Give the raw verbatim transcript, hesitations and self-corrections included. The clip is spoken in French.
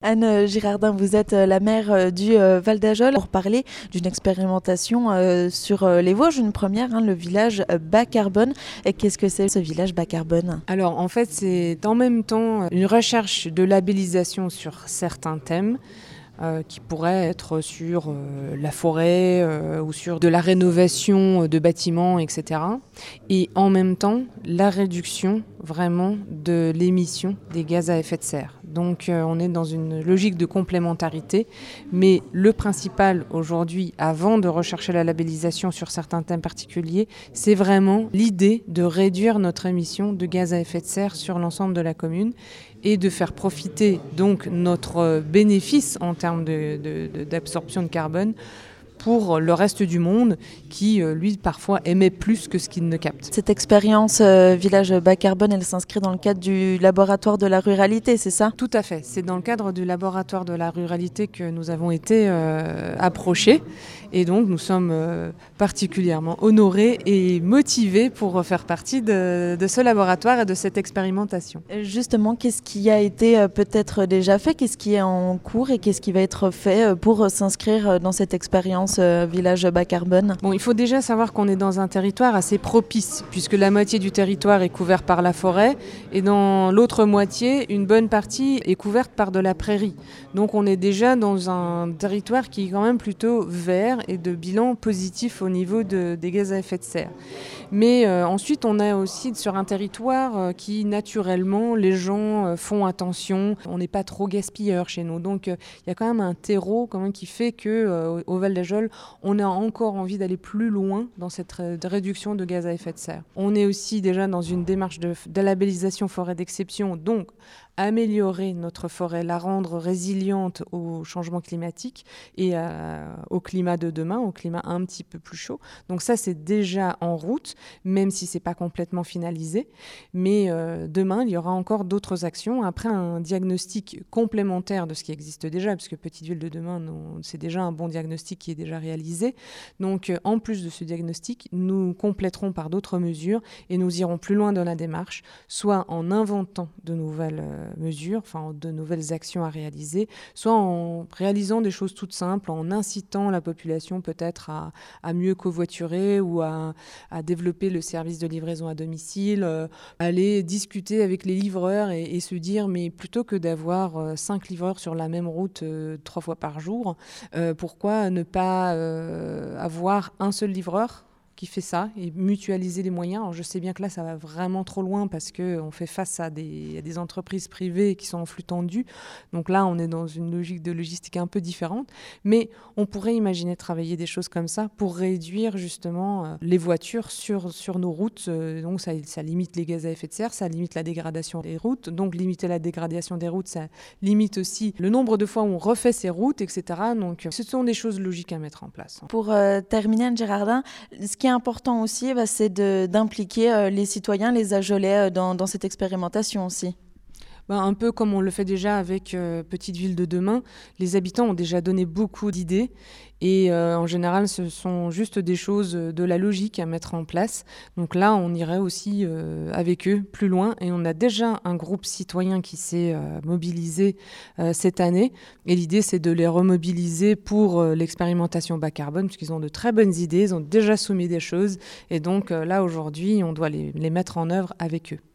Anne Girardin, vous êtes la maire du Val d'Ajol pour parler d'une expérimentation sur les Vosges, une première, hein, le village bas carbone. Et qu'est-ce que c'est ce village bas carbone ? Alors en fait c'est en même temps une recherche de labellisation sur certains thèmes euh, qui pourraient être sur euh, la forêt euh, ou sur de la rénovation de bâtiments, et cetera. Et en même temps la réduction vraiment de l'émission des gaz à effet de serre. Donc euh, on est dans une logique de complémentarité, mais le principal aujourd'hui, avant de rechercher la labellisation sur certains thèmes particuliers, c'est vraiment l'idée de réduire notre émission de gaz à effet de serre sur l'ensemble de la commune et de faire profiter donc notre bénéfice en termes de, de, de, d'absorption de carbone pour le reste du monde qui, lui, parfois émet plus que ce qu'il ne capte. Cette expérience euh, village bas carbone, elle s'inscrit dans le cadre du laboratoire de la ruralité, c'est ça ? Tout à fait. C'est dans le cadre du laboratoire de la ruralité que nous avons été euh, approchés. Et donc, nous sommes euh, particulièrement honorés et motivés pour faire partie de, de ce laboratoire et de cette expérimentation. Justement, qu'est-ce qui a été euh, peut-être déjà fait ? Qu'est-ce qui est en cours et qu'est-ce qui va être fait pour euh, s'inscrire dans cette expérience euh, village bas carbone ? Bon, il faut déjà savoir qu'on est dans un territoire assez propice, puisque la moitié du territoire est couvert par la forêt, et dans l'autre moitié, une bonne partie est couverte par de la prairie. Donc on est déjà dans un territoire qui est quand même plutôt vert et de bilan positif au niveau de, des gaz à effet de serre. Mais euh, ensuite, on est aussi sur un territoire euh, qui, naturellement, les gens euh, font attention. On n'est pas trop gaspilleurs chez nous. Donc, il euh, y a quand même un terreau quand même, qui fait qu'au euh, Val d'Ajol, on a encore envie d'aller plus loin dans cette ré- de réduction de gaz à effet de serre. On est aussi déjà dans une démarche de, de labellisation forêt d'exception, donc améliorer notre forêt, la rendre résiliente au changement climatique et euh, au climat de demain, au climat un petit peu plus chaud. Donc ça, c'est déjà en route, même si ce n'est pas complètement finalisé. Mais euh, demain, il y aura encore d'autres actions. Après, un diagnostic complémentaire de ce qui existe déjà, puisque Petite Ville de demain, non, c'est déjà un bon diagnostic qui est déjà réalisé. Donc, euh, en plus de ce diagnostic, nous compléterons par d'autres mesures et nous irons plus loin dans la démarche, soit en inventant de nouvelles euh, mesures, enfin de nouvelles actions à réaliser, soit en réalisant des choses toutes simples, en incitant la population peut-être à, à mieux covoiturer ou à, à développer le service de livraison à domicile, euh, aller discuter avec les livreurs et, et se dire mais plutôt que d'avoir euh, cinq livreurs sur la même route euh, trois fois par jour, euh, pourquoi ne pas euh, avoir un seul livreur qui fait ça et mutualiser les moyens. Alors je sais bien que là, ça va vraiment trop loin parce qu'on fait face à des, à des entreprises privées qui sont en flux tendu. Donc là, on est dans une logique de logistique un peu différente. Mais on pourrait imaginer travailler des choses comme ça pour réduire justement euh, les voitures sur, sur nos routes. Euh, donc ça, ça limite les gaz à effet de serre, ça limite la dégradation des routes. Donc limiter la dégradation des routes, ça limite aussi le nombre de fois où on refait ces routes, et cetera. Donc ce sont des choses logiques à mettre en place. Pour euh, terminer, Anne Girardin, ce qui est important aussi, bah, c'est de, d'impliquer euh, les citoyens, les Ajolais, euh, dans, dans cette expérimentation aussi. Ben, un peu comme on le fait déjà avec euh, Petite Ville de demain, les habitants ont déjà donné beaucoup d'idées et euh, en général ce sont juste des choses de la logique à mettre en place. Donc là on irait aussi euh, avec eux plus loin et on a déjà un groupe citoyen qui s'est euh, mobilisé euh, cette année et l'idée c'est de les remobiliser pour euh, l'expérimentation bas carbone puisqu'ils ont de très bonnes idées, ils ont déjà soumis des choses et donc euh, là aujourd'hui on doit les, les mettre en œuvre avec eux.